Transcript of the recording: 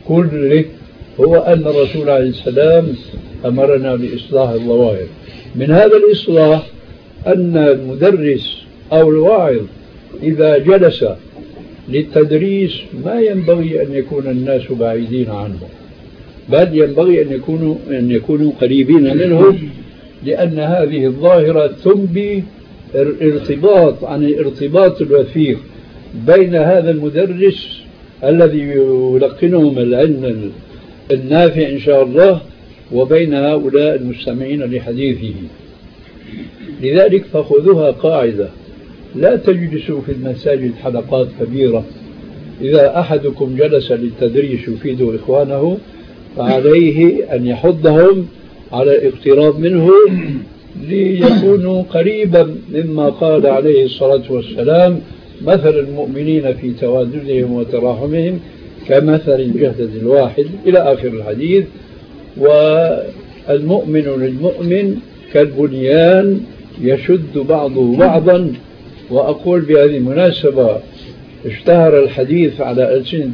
كله هو أن الرسول عليه السلام أمرنا بإصلاح الظواهر. من هذا الإصلاح أن المدرس أو الواعظ إذا جلس للتدريس ما ينبغي أن يكون الناس بعيدين عنه، بل ينبغي أن يكونوا قريبين منه، لأن هذه الظاهرة تنبي الارتباط عن الارتباط الوثيق بين هذا المدرس الذي يلقنهم العلم النافع إن شاء الله وبين هؤلاء المستمعين لحديثه. لذلك فخذوها قاعدة: لا تجلسوا في المساجد حلقات كبيرة. إذا أحدكم جلس للتدريس يفيد إخوانه فعليه أن يحضهم على الاقتراب منه ليكونوا قريبا مما قال عليه الصلاة والسلام: مثل المؤمنين في تواددهم وتراحمهم كمثل الجسد الواحد، إلى آخر الحديث. والمؤمن للمؤمن كالبنيان يشد بعضه بعضا. وأقول بهذه المناسبة اشتهر الحديث على ألسنة